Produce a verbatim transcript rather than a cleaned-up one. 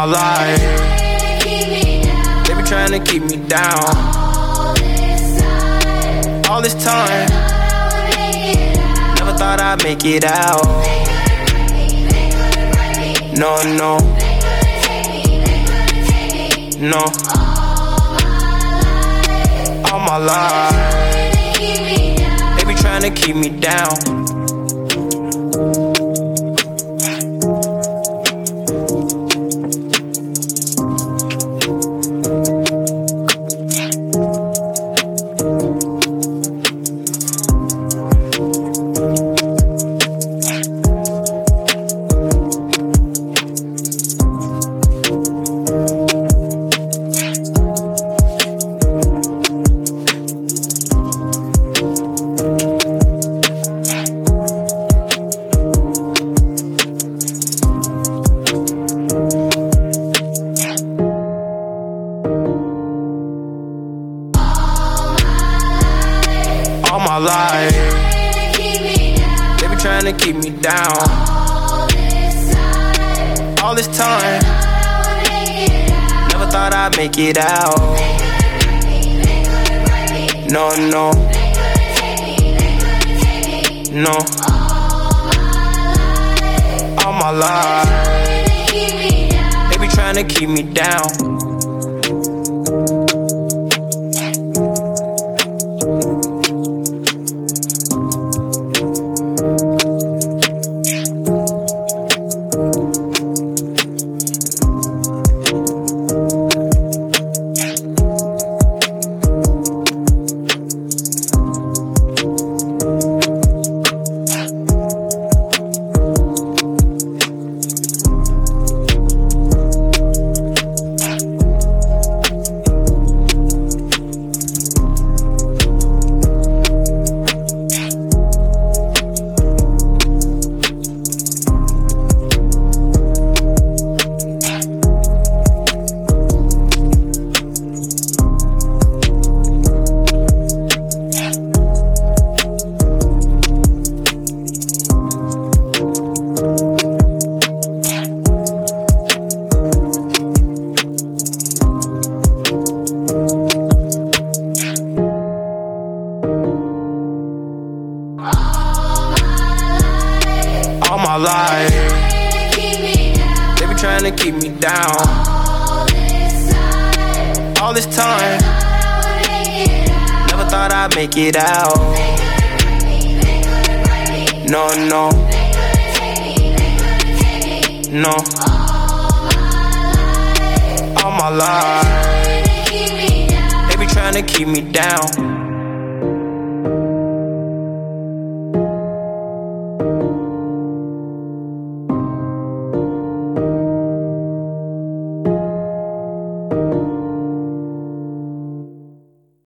my life, they be trying to keep me down. All this time, never thought I'd make it out. No, no, no. All my life, they be trying to keep me down. All my life, they be trying to keep me down. All this time, never thought I'd make it out. No, no, no. All my life, they be trying to keep me down. All my life, they be trying to keep me down. All this time, never thought I'd make it out. No, no, no. All my life, they be trying to keep me down.